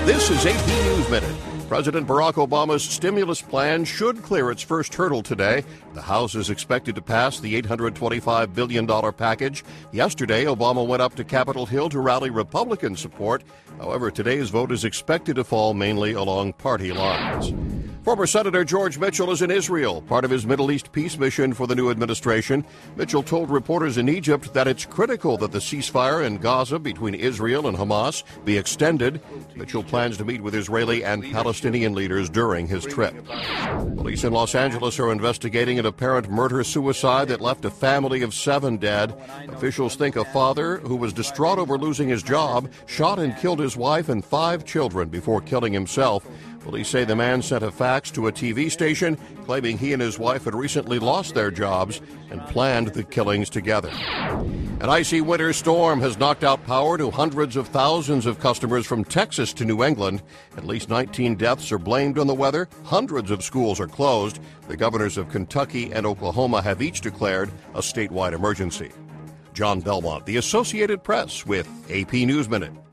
This is AP News Minute. President Barack Obama's stimulus plan should clear its first hurdle today. The House is expected to pass the $825 billion package. Yesterday, Obama went up to Capitol Hill to rally Republican support. However, today's vote is expected to fall mainly along party lines. Former Senator George Mitchell is in Israel, part of his Middle East peace mission for the new administration. Mitchell told reporters in Egypt that it's critical that the ceasefire in Gaza between Israel and Hamas be extended. Mitchell plans to meet with Israeli and Palestinian leaders during his trip. Police in Los Angeles are investigating an apparent murder-suicide that left a family of 7 dead. Officials think a father who was distraught over losing his job shot and killed his wife and 5 children before killing himself. Police say the man sent a fax to a TV station claiming he and his wife had recently lost their jobs and planned the killings together. An icy winter storm has knocked out power to hundreds of thousands of customers from Texas to New England. At least 19 deaths are blamed on the weather. Hundreds of schools are closed. The governors of Kentucky and Oklahoma have each declared a statewide emergency. John Belmont, The Associated Press, with AP News Minute.